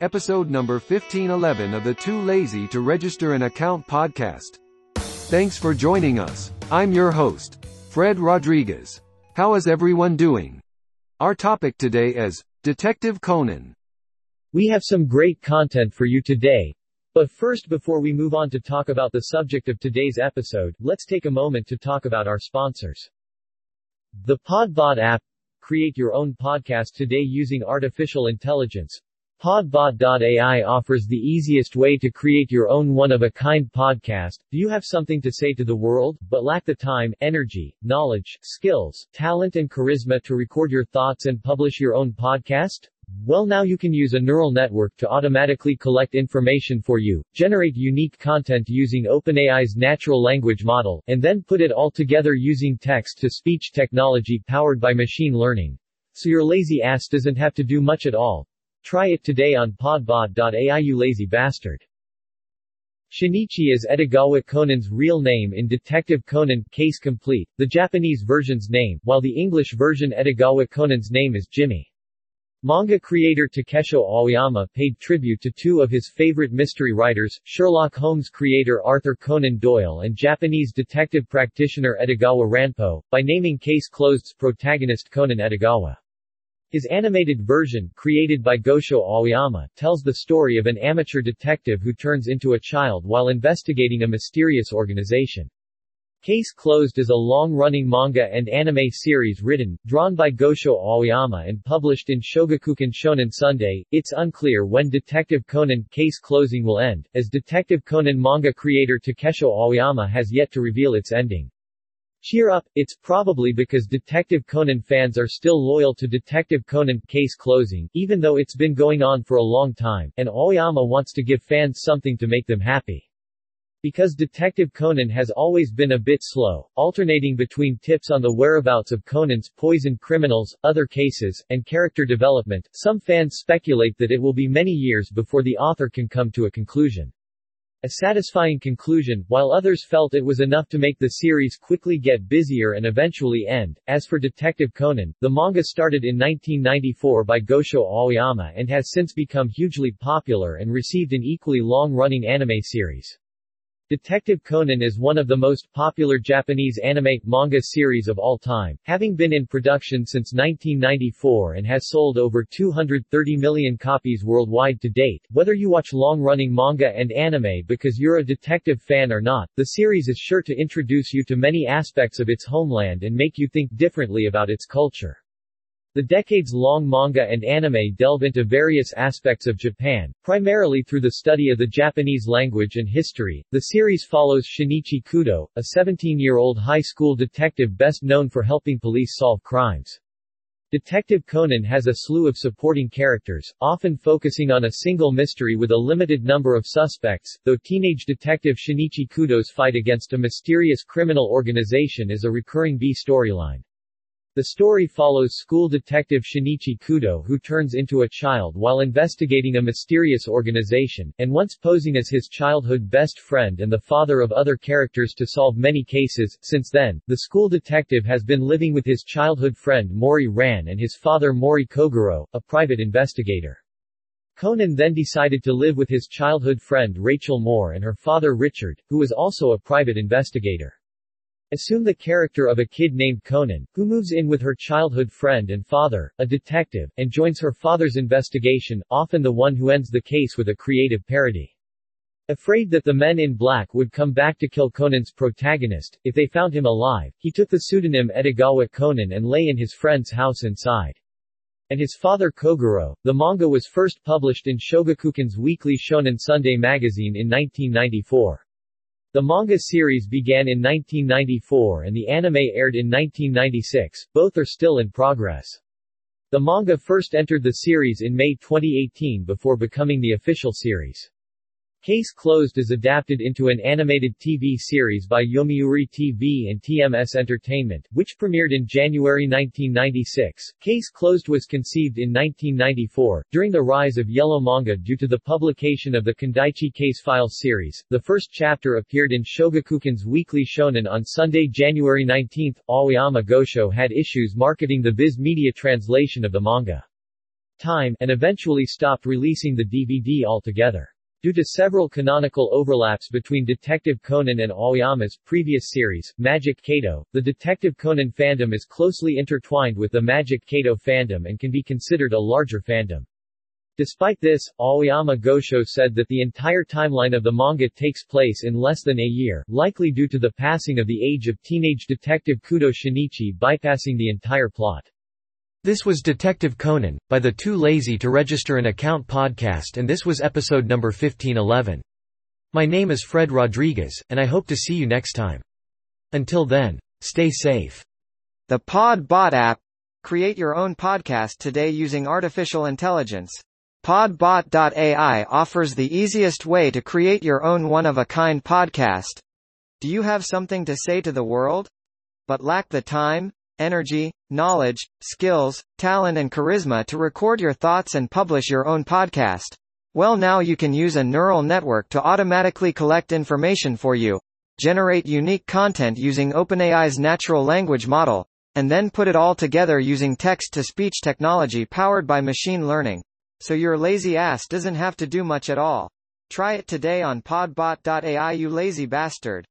episode number 1511 of the Too Lazy to Register an Account podcast. Thanks for joining us. I'm your host, Fred Rodriguez. How is everyone doing? Our topic today is Detective Conan. We have some great content for you today. But first, before we move on to talk about the subject of today's episode, let's take a moment to talk about our sponsors. The Podbot app. Create your own podcast today using artificial intelligence. Podbot.ai offers the easiest way to create your own one-of-a-kind podcast. Do you have something to say to the world, but lack the time, energy, knowledge, skills, talent and charisma to record your thoughts and publish your own podcast? Well, now you can use a neural network to automatically collect information for you, generate unique content using OpenAI's natural language model, and then put it all together using text-to-speech technology powered by machine learning. So your lazy ass doesn't have to do much at all. Try it today on podbot.ai, you lazy bastard. Shinichi is Edogawa Conan's real name in Detective Conan, Case Complete, the Japanese version's name, while the English version Edogawa Conan's name is Jimmy. Manga creator Takesho Aoyama paid tribute to two of his favorite mystery writers, Sherlock Holmes creator Arthur Conan Doyle and Japanese detective practitioner Edogawa Ranpo, by naming Case Closed's protagonist Conan Edogawa. His animated version, created by Gosho Aoyama, tells the story of an amateur detective who turns into a child while investigating a mysterious organization. Case Closed is a long-running manga and anime series written, drawn by Gosho Aoyama and published in Shogakukan Shonen Sunday. It's unclear when Detective Conan Case Closing will end, as Detective Conan manga creator Takesho Aoyama has yet to reveal its ending. Cheer up, it's probably because Detective Conan fans are still loyal to Detective Conan Case Closing, even though it's been going on for a long time, and Aoyama wants to give fans something to make them happy. Because Detective Conan has always been a bit slow, alternating between tips on the whereabouts of Conan's poisoned criminals, other cases, and character development, some fans speculate that it will be many years before the author can come to a conclusion. A satisfying conclusion, while others felt it was enough to make the series quickly get busier and eventually end. As for Detective Conan, the manga started in 1994 by Gosho Aoyama and has since become hugely popular and received an equally long-running anime series. Detective Conan is one of the most popular Japanese anime manga series of all time, having been in production since 1994 and has sold over 230 million copies worldwide to date. Whether you watch long-running manga and anime because you're a detective fan or not, the series is sure to introduce you to many aspects of its homeland and make you think differently about its culture. The decades-long manga and anime delve into various aspects of Japan, primarily through the study of the Japanese language and history. The series follows Shinichi Kudo, a 17-year-old high school detective best known for helping police solve crimes. Detective Conan has a slew of supporting characters, often focusing on a single mystery with a limited number of suspects, though teenage detective Shinichi Kudo's fight against a mysterious criminal organization is a recurring B-storyline. The story follows school detective Shinichi Kudo, who turns into a child while investigating a mysterious organization, and once posing as his childhood best friend and the father of other characters to solve many cases. Since then, the school detective has been living with his childhood friend Mori Ran and his father Mori Koguro, a private investigator. Conan then decided to live with his childhood friend Rachel Moore and her father Richard, who is also a private investigator. Assume the character of a kid named Conan, who moves in with her childhood friend and father, a detective, and joins her father's investigation, often the one who ends the case with a creative parody. Afraid that the Men in Black would come back to kill Conan's protagonist, if they found him alive, he took the pseudonym Edogawa Conan and lay in his friend's house inside. And his father Koguro. The manga was first published in Shogakukan's weekly Shonen Sunday magazine in 1994. The manga series began in 1994 and the anime aired in 1996, both are still in progress. The manga first entered the series in May 2018 before becoming the official series. Case Closed is adapted into an animated TV series by Yomiuri TV and TMS Entertainment, which premiered in January 1996. Case Closed was conceived in 1994, during the rise of yellow manga due to the publication of the Kandaichi Case Files series. The first chapter appeared in Shogakukan's Weekly Shonen on Sunday, January 19. Aoyama Gosho had issues marketing the Viz Media translation of the manga. time, and eventually stopped releasing the DVD altogether. Due to several canonical overlaps between Detective Conan and Aoyama's previous series, Magic Kato, the Detective Conan fandom is closely intertwined with the Magic Kato fandom and can be considered a larger fandom. Despite this, Aoyama Gosho said that the entire timeline of the manga takes place in less than a year, likely due to the passing of the age of teenage detective Kudo Shinichi bypassing the entire plot. This was Detective Conan, by the Too Lazy to Register an Account podcast, and this was episode number 1511. My name is Fred Rodriguez, and I hope to see you next time. Until then, stay safe. The PodBot app. Create your own podcast today using artificial intelligence. PodBot.ai offers the easiest way to create your own one-of-a-kind podcast. Do you have something to say to the world, but lack the time, energy, knowledge, skills, talent and charisma to record your thoughts and publish your own podcast? Well, now you can use a neural network to automatically collect information for you, generate unique content using OpenAI's natural language model, and then put it all together using text-to-speech technology powered by machine learning. So your lazy ass doesn't have to do much at all. Try it today on podbot.ai, you lazy bastard.